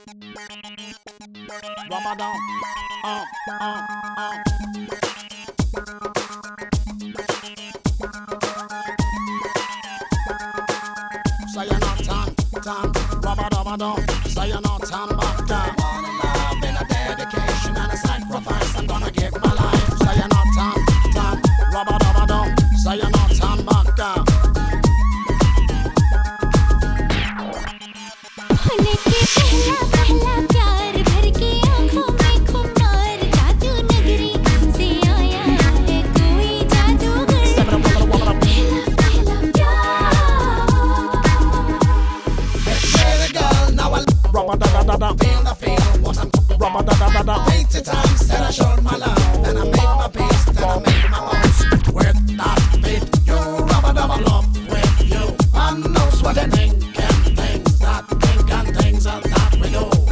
Ramadan, uh, uh. Say you're not tan, Ramadan. Say you're not tan back down. One in love, in a dedication and a sacrifice. I'm gonna give my life. Say you're not tan, Ramadan. Say you're not tan back down. होने के पहला प्यार भर के आँखों में खुमार जादू नगरी से आया है कोई जादूगर पहला प्यार Hey girl, now I feel the feel what I'm wasted time, said I showed my love, then I make my peace, then I make my moves with that beat, you love with you, I know what I think and things that we do.